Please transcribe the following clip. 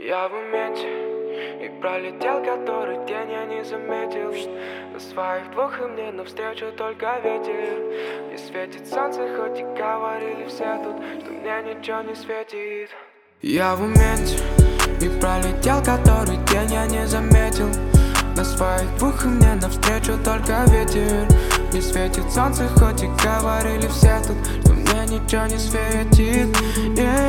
Я в моменте и пролетел который день, я не заметил на своих двух, и мне навстречу только ветер. Не светит солнце, хоть и говорили все тут, что мне ничего не светит. Я в моменте и пролетел который день, я не заметил на своих двух, и мне навстречу только ветер. Не светит солнце, хоть и говорили все тут, что мне ничего не светит.